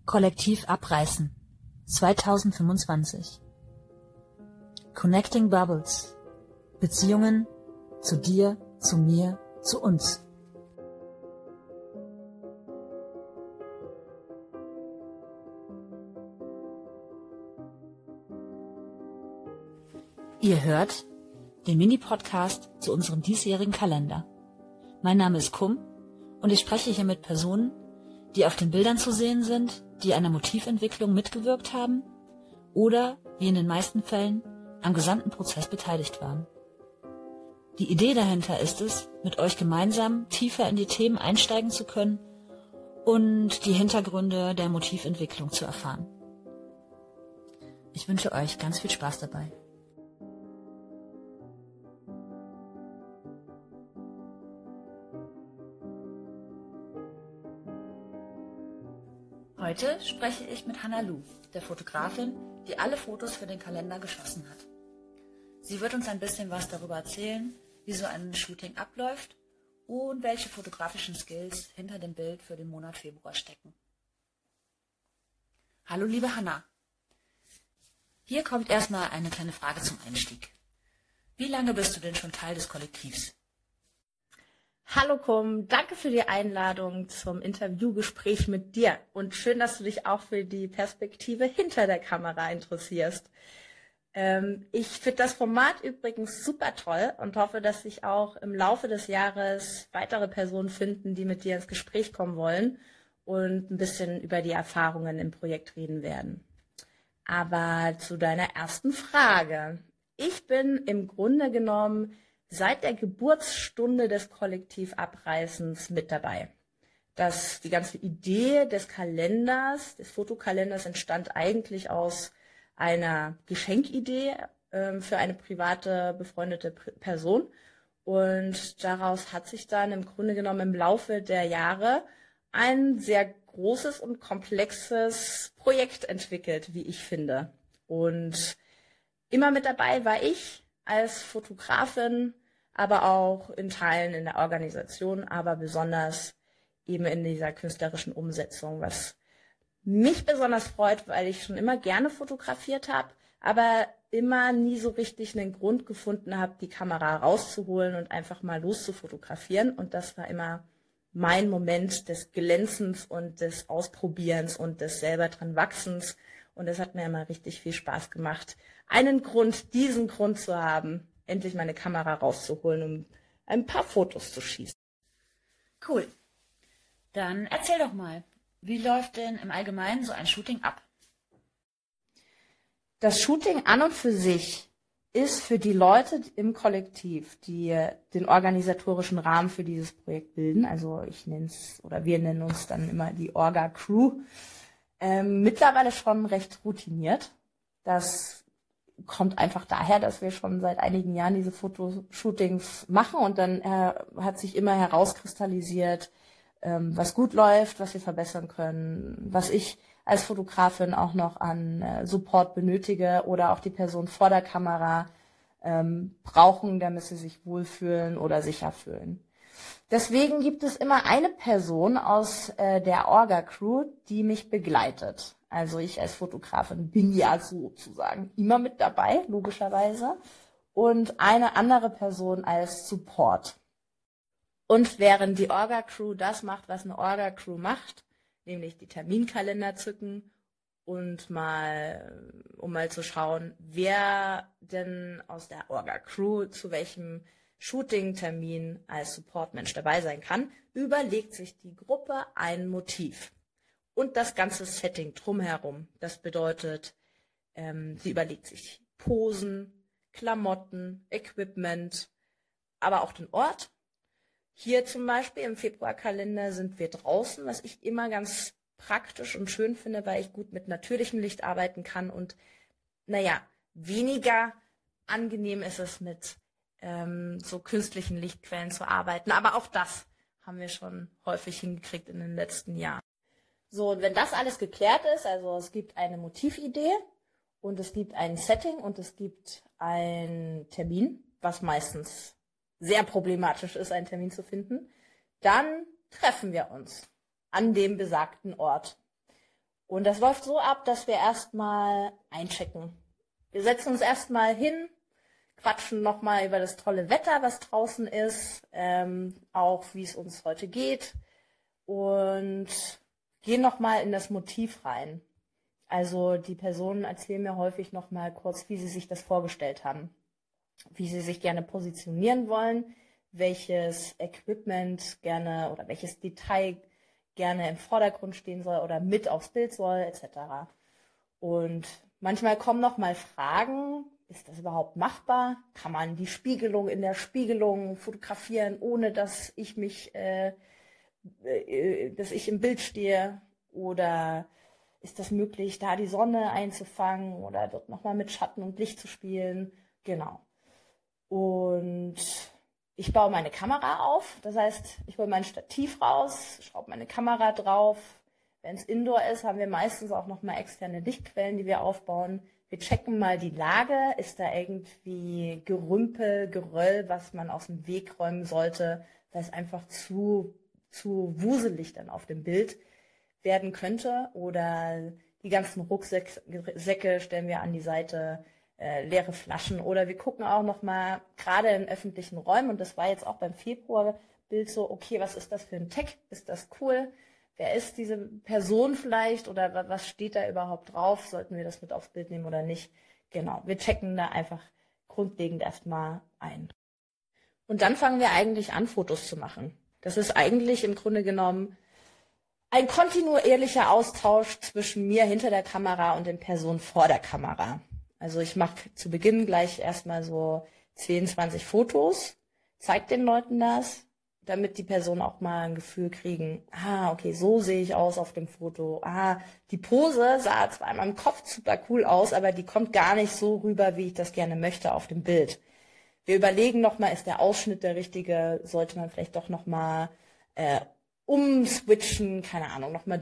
Kollektiv abreißen 2025. Connecting Bubbles. Beziehungen zu dir, zu mir, zu uns. Ihr hört den Mini-Podcast zu unserem diesjährigen Kalender. Mein Name ist Kum und ich spreche hier mit Personen, die auf den Bildern zu sehen sind, die an der Motiventwicklung mitgewirkt haben oder, wie in den meisten Fällen, am gesamten Prozess beteiligt waren. Die Idee dahinter ist es, mit euch gemeinsam tiefer in die Themen einsteigen zu können und die Hintergründe der Motiventwicklung zu erfahren. Ich wünsche euch ganz viel Spaß dabei. Heute spreche ich mit Hannah Lu, der Fotografin, die alle Fotos für den Kalender geschossen hat. Sie wird uns ein bisschen was darüber erzählen, wie so ein Shooting abläuft und welche fotografischen Skills hinter dem Bild für den Monat Februar stecken. Hallo liebe Hannah. Hier kommt erstmal eine kleine Frage zum Einstieg. Wie lange bist du denn schon Teil des Kollektivs? Hallo Kum, danke für die Einladung zum Interviewgespräch mit dir und schön, dass du dich auch für die Perspektive hinter der Kamera interessierst. Ich finde das Format übrigens super toll und hoffe, dass sich auch im Laufe des Jahres weitere Personen finden, die mit dir ins Gespräch kommen wollen und ein bisschen über die Erfahrungen im Projekt reden werden. Aber zu deiner ersten Frage. Ich bin im Grunde genommen seit der Geburtsstunde des Kollektivabreißens mit dabei. Die ganze Idee des Kalenders, des Fotokalenders, entstand eigentlich aus einer Geschenkidee für eine private, befreundete Person. Und daraus hat sich dann im Grunde genommen im Laufe der Jahre ein sehr großes und komplexes Projekt entwickelt, wie ich finde. Und immer mit dabei war ich als Fotografin, aber auch in Teilen in der Organisation, aber besonders eben in dieser künstlerischen Umsetzung, was mich besonders freut, weil ich schon immer gerne fotografiert habe, aber immer nie so richtig einen Grund gefunden habe, die Kamera rauszuholen und einfach mal loszufotografieren. Und das war immer mein Moment des Glänzens und des Ausprobierens und des selber dran Wachsens. Und es hat mir immer richtig viel Spaß gemacht, diesen Grund zu haben, endlich meine Kamera rauszuholen, um ein paar Fotos zu schießen. Cool. Dann erzähl doch mal, wie läuft denn im Allgemeinen so ein Shooting ab? Das Shooting an und für sich ist für die Leute im Kollektiv, die den organisatorischen Rahmen für dieses Projekt bilden, also wir nennen uns dann immer die Orga-Crew, mittlerweile schon recht routiniert. Das kommt einfach daher, dass wir schon seit einigen Jahren diese Fotoshootings machen und dann hat sich immer herauskristallisiert, was gut läuft, was wir verbessern können, was ich als Fotografin auch noch an Support benötige oder auch die Person vor der Kamera brauchen, damit sie sich wohlfühlen oder sicher fühlen. Deswegen gibt es immer eine Person aus der Orga-Crew, die mich begleitet. Also ich als Fotografin bin ja sozusagen immer mit dabei, logischerweise. Und eine andere Person als Support. Und während die Orga-Crew das macht, was eine Orga-Crew macht, nämlich die Terminkalender zücken und um mal zu schauen, wer denn aus der Orga-Crew zu welchem Shooting-Termin als Supportmensch dabei sein kann, überlegt sich die Gruppe ein Motiv. Und das ganze Setting drumherum. Das bedeutet, sie überlegt sich Posen, Klamotten, Equipment, aber auch den Ort. Hier zum Beispiel im Februarkalender sind wir draußen, was ich immer ganz praktisch und schön finde, weil ich gut mit natürlichem Licht arbeiten kann und weniger angenehm ist es mit so künstlichen Lichtquellen zu arbeiten. Aber auch das haben wir schon häufig hingekriegt in den letzten Jahren. So, und wenn das alles geklärt ist, also es gibt eine Motividee und es gibt ein Setting und es gibt einen Termin, was meistens sehr problematisch ist, einen Termin zu finden, dann treffen wir uns an dem besagten Ort. Und das läuft so ab, dass wir erstmal einchecken. Wir setzen uns erstmal hin, quatschen nochmal über das tolle Wetter, was draußen ist, auch wie es uns heute geht und gehen nochmal in das Motiv rein. Also die Personen erzählen mir häufig nochmal kurz, wie sie sich das vorgestellt haben, wie sie sich gerne positionieren wollen, welches Equipment gerne oder welches Detail gerne im Vordergrund stehen soll oder mit aufs Bild soll, etc. Und manchmal kommen noch mal Fragen, ist das überhaupt machbar? Kann man die Spiegelung in der Spiegelung fotografieren, ohne dass ich im Bild stehe? Oder ist das möglich, da die Sonne einzufangen oder dort nochmal mit Schatten und Licht zu spielen? Genau. Und ich baue meine Kamera auf, das heißt, ich hole mein Stativ raus, schraube meine Kamera drauf. Wenn es Indoor ist, haben wir meistens auch nochmal externe Lichtquellen, die wir aufbauen. Wir checken mal die Lage, ist da irgendwie Gerümpel, Geröll, was man aus dem Weg räumen sollte, weil es einfach zu wuselig dann auf dem Bild werden könnte. Oder die ganzen Rucksäcke stellen wir an die Seite, leere Flaschen. Oder wir gucken auch nochmal, gerade in öffentlichen Räumen, und das war jetzt auch beim Februarbild so, okay, was ist das für ein Tag? Ist das cool? Wer ist diese Person vielleicht oder was steht da überhaupt drauf? Sollten wir das mit aufs Bild nehmen oder nicht? Genau, wir checken da einfach grundlegend erstmal ein. Und dann fangen wir eigentlich an, Fotos zu machen. Das ist eigentlich im Grunde genommen ein kontinuierlicher Austausch zwischen mir hinter der Kamera und den Personen vor der Kamera. Also ich mache zu Beginn gleich erstmal so 10, 20 Fotos, zeige den Leuten das, damit die Personen auch mal ein Gefühl kriegen, okay, so sehe ich aus auf dem Foto. Die Pose sah zwar in meinem Kopf super cool aus, aber die kommt gar nicht so rüber, wie ich das gerne möchte auf dem Bild. Wir überlegen nochmal, ist der Ausschnitt der richtige, sollte man vielleicht doch nochmal umswitchen, keine Ahnung, nochmal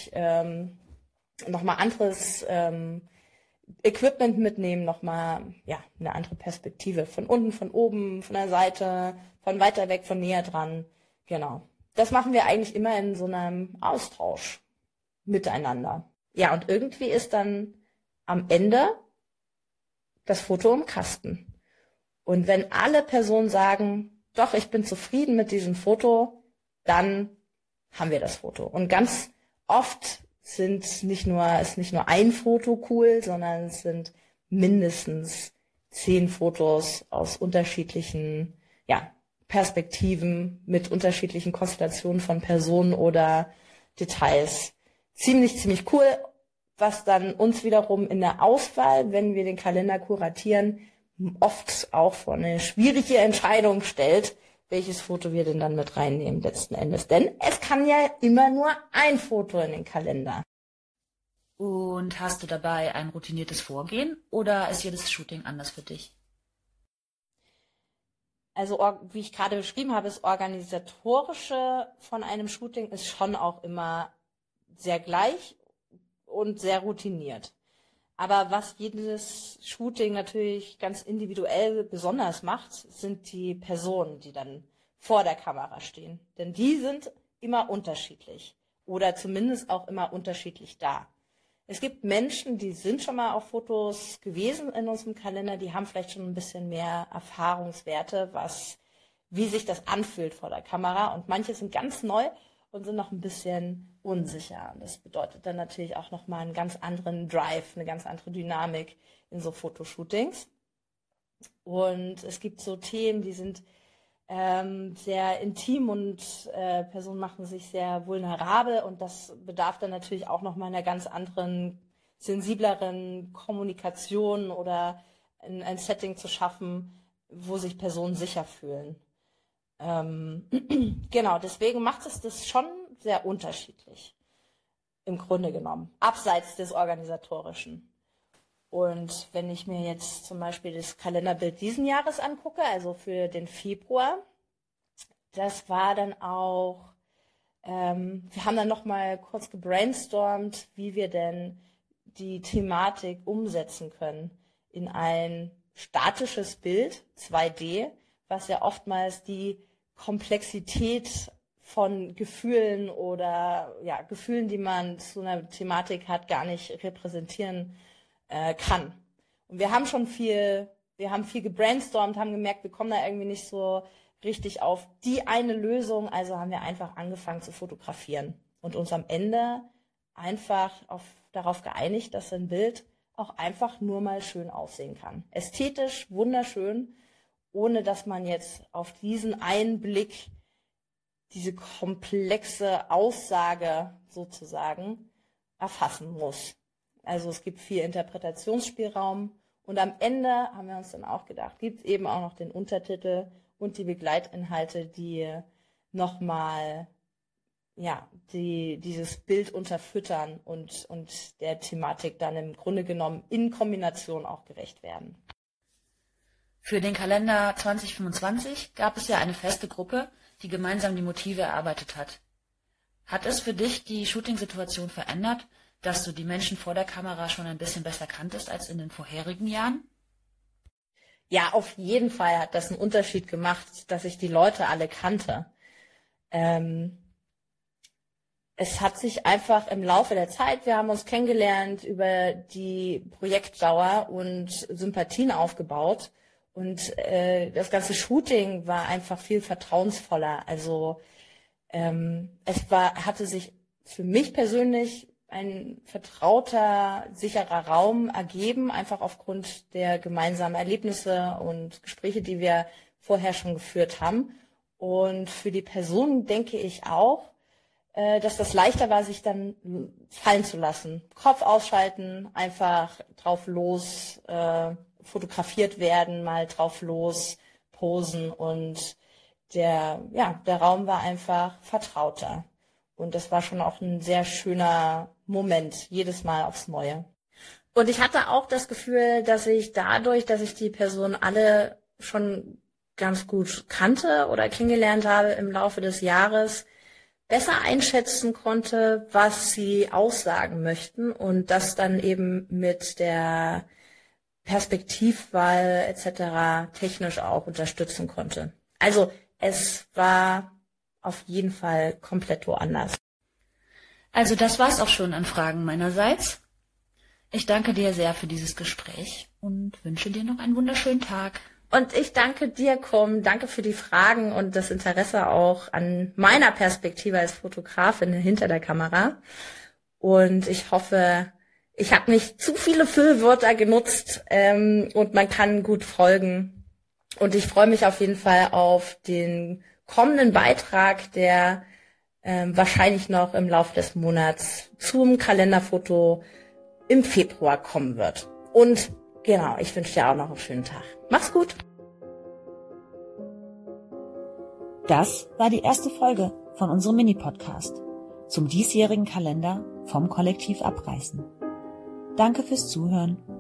nochmal anderes Equipment mitnehmen, nochmal eine andere Perspektive. Von unten, von oben, von der Seite, von weiter weg, von näher dran. Genau. Das machen wir eigentlich immer in so einem Austausch miteinander. Ja, und irgendwie ist dann am Ende das Foto im Kasten. Und wenn alle Personen sagen, doch, ich bin zufrieden mit diesem Foto, dann haben wir das Foto. Und ganz oft ist nicht nur ein Foto cool, sondern es sind mindestens 10 Fotos aus unterschiedlichen Perspektiven mit unterschiedlichen Konstellationen von Personen oder Details. Ziemlich cool, was dann uns wiederum in der Auswahl, wenn wir den Kalender kuratieren, oft auch vor eine schwierige Entscheidung stellt, welches Foto wir denn dann mit reinnehmen letzten Endes. Denn es kann ja immer nur ein Foto in den Kalender. Und hast du dabei ein routiniertes Vorgehen oder ist jedes Shooting anders für dich? Also wie ich gerade beschrieben habe, das Organisatorische von einem Shooting ist schon auch immer sehr gleich und sehr routiniert. Aber was jedes Shooting natürlich ganz individuell besonders macht, sind die Personen, die dann vor der Kamera stehen. Denn die sind immer unterschiedlich oder zumindest auch immer unterschiedlich da. Es gibt Menschen, die sind schon mal auf Fotos gewesen in unserem Kalender, die haben vielleicht schon ein bisschen mehr Erfahrungswerte, wie sich das anfühlt vor der Kamera. Und manche sind ganz neu und sind noch ein bisschen unsicher. Und das bedeutet dann natürlich auch nochmal einen ganz anderen Drive, eine ganz andere Dynamik in so Fotoshootings. Und es gibt so Themen, die sind sehr intim und Personen machen sich sehr vulnerabel und das bedarf dann natürlich auch nochmal einer ganz anderen, sensibleren Kommunikation oder ein Setting zu schaffen, wo sich Personen sicher fühlen. Genau, deswegen macht es das schon sehr unterschiedlich, im Grunde genommen, abseits des Organisatorischen. Und wenn ich mir jetzt zum Beispiel das Kalenderbild diesen Jahres angucke, also für den Februar, das war dann auch, wir haben dann nochmal kurz gebrainstormt, wie wir denn die Thematik umsetzen können in ein statisches Bild, 2D, was ja oftmals die Komplexität von Gefühlen oder ja, Gefühlen, die man zu einer Thematik hat, gar nicht repräsentieren kann. Und wir haben viel gebrainstormt, haben gemerkt, wir kommen da irgendwie nicht so richtig auf die eine Lösung, also haben wir einfach angefangen zu fotografieren und uns am Ende einfach darauf geeinigt, dass ein Bild auch einfach nur mal schön aussehen kann. Ästhetisch, wunderschön, ohne dass man jetzt auf diesen einen Blick diese komplexe Aussage sozusagen erfassen muss. Also es gibt viel Interpretationsspielraum und am Ende haben wir uns dann auch gedacht, gibt es eben auch noch den Untertitel und die Begleitinhalte, die nochmal dieses Bild unterfüttern und der Thematik dann im Grunde genommen in Kombination auch gerecht werden. Für den Kalender 2025 gab es ja eine feste Gruppe, die gemeinsam die Motive erarbeitet hat. Hat es für dich die Shooting-Situation verändert, dass du die Menschen vor der Kamera schon ein bisschen besser kanntest als in den vorherigen Jahren? Ja, auf jeden Fall hat das einen Unterschied gemacht, dass ich die Leute alle kannte. Es hat sich einfach im Laufe der Zeit, wir haben uns kennengelernt, über die Projektdauer und Sympathien aufgebaut. Und das ganze Shooting war einfach viel vertrauensvoller. Also hatte sich für mich persönlich ein vertrauter, sicherer Raum ergeben, einfach aufgrund der gemeinsamen Erlebnisse und Gespräche, die wir vorher schon geführt haben. Und für die Person denke ich auch, dass das leichter war, sich dann fallen zu lassen. Kopf ausschalten, einfach drauf los fotografiert werden, mal drauf los posen und der Raum war einfach vertrauter. Und das war schon auch ein sehr schöner Moment, jedes Mal aufs Neue. Und ich hatte auch das Gefühl, dass ich dadurch, dass ich die Person alle schon ganz gut kannte oder kennengelernt habe im Laufe des Jahres, besser einschätzen konnte, was sie aussagen möchten und das dann eben mit der Perspektivwahl etc. technisch auch unterstützen konnte. Also es war auf jeden Fall komplett woanders. Also das war's auch schon an Fragen meinerseits. Ich danke dir sehr für dieses Gespräch und wünsche dir noch einen wunderschönen Tag. Und ich danke dir, Kum. Danke für die Fragen und das Interesse auch an meiner Perspektive als Fotografin hinter der Kamera. Und ich hoffe, ich habe nicht zu viele Füllwörter genutzt und man kann gut folgen. Und ich freue mich auf jeden Fall auf den kommenden Beitrag, der wahrscheinlich noch im Laufe des Monats zum Kalenderfoto im Februar kommen wird. Und genau, ich wünsche dir auch noch einen schönen Tag. Mach's gut! Das war die erste Folge von unserem Mini-Podcast zum diesjährigen Kalender vom Kollektiv Abreißen. Danke fürs Zuhören.